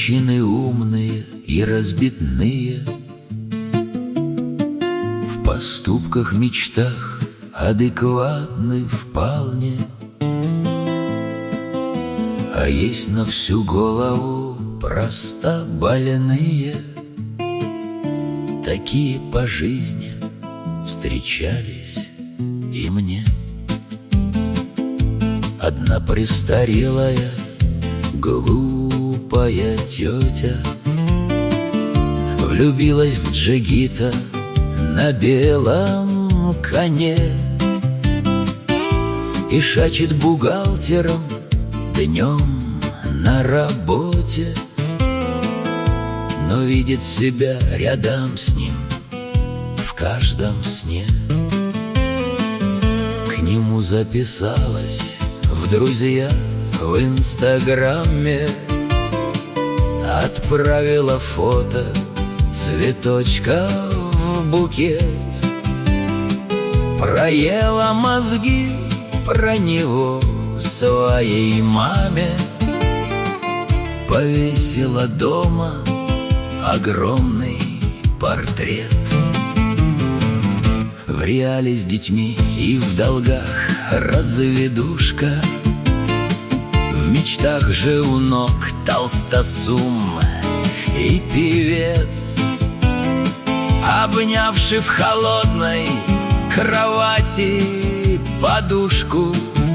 Женщины умные и разбитные, в поступках, мечтах адекватны вполне. А есть на всю голову просто больные. Такие по жизни встречались и мне. Одна престарелая глупая тетя влюбилась в джигита на белом коне и шачет бухгалтером днем на работе, но видит себя рядом с ним в каждом сне. К нему записалась в друзья в Инстаграме, отправила фото цветочка в букет, проела мозги про него своей маме, повесила дома огромный портрет. В реале с детьми и в долгах разведушка, в мечтах же у ног толстосум и певец, обнявший в холодной кровати подушку,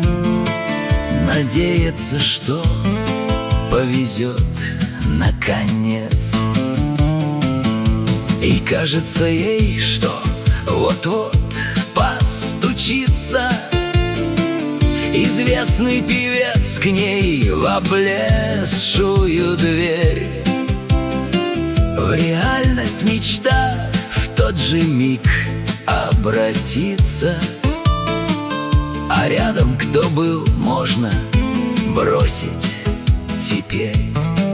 надеется, что повезет наконец. И кажется ей, что вот-вот постучится известный певец к ней в облезшую дверь. В реальность мечта в тот же миг обратится, а рядом кто был, можно бросить теперь.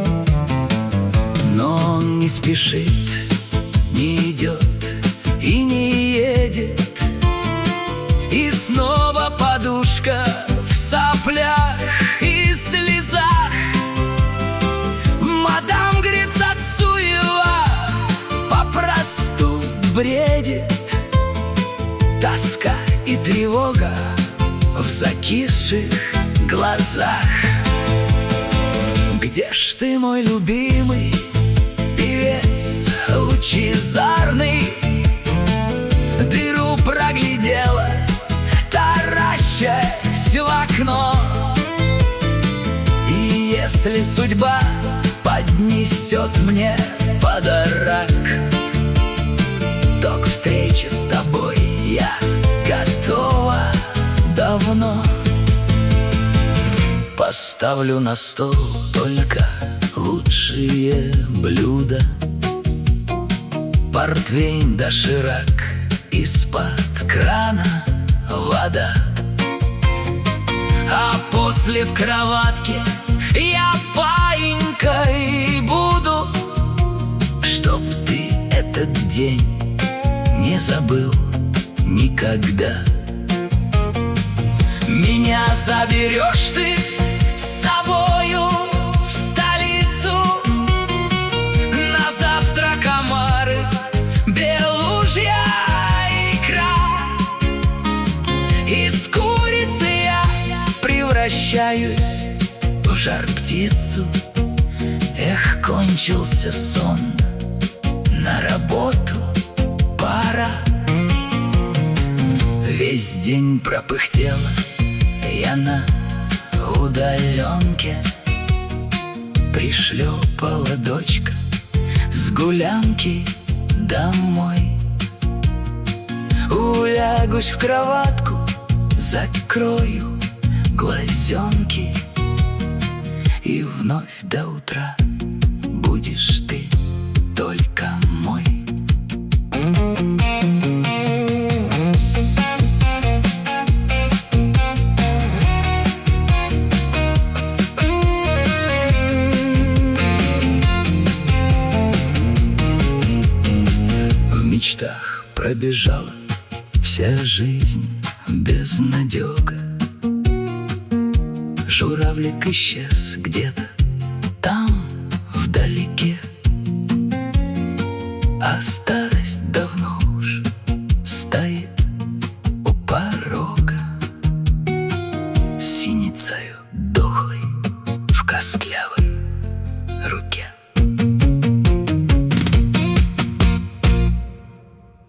Но он не спешит, не идет и не едет, и снова подушка в соплях и слезах. Мадам, говорит, Цацуева попросту бредит, тоска и тревога в закисших глазах. Где ж ты, мой любимый певец лучезарный? Дыру проглядела, таращась в окно. И если судьба поднесет мне подарок, то к встрече с тобой я готова давно. Поставлю на стол только лучшие блюда, портвейн, доширак, из-под крана вода. А после в кроватке я паинькой буду, чтоб ты этот день не забыл никогда. Меня заберешь ты с собою в столицу, на завтрак омары, белужья, икра. Из курицы я превращаюсь в жар-птицу. Эх, кончился сон, на работу пора. Весь день пропыхтела я на удаленке, пришлепала дочка с гулянки домой. Улягусь в кроватку, закрою глазенки, и вновь до утра будешь ты только мой. В мечтах пробежала вся жизнь безнадега. Журавлик исчез где-то там вдали. А старость давно уж стоит у порога, синицею дохлой в костлявой руке.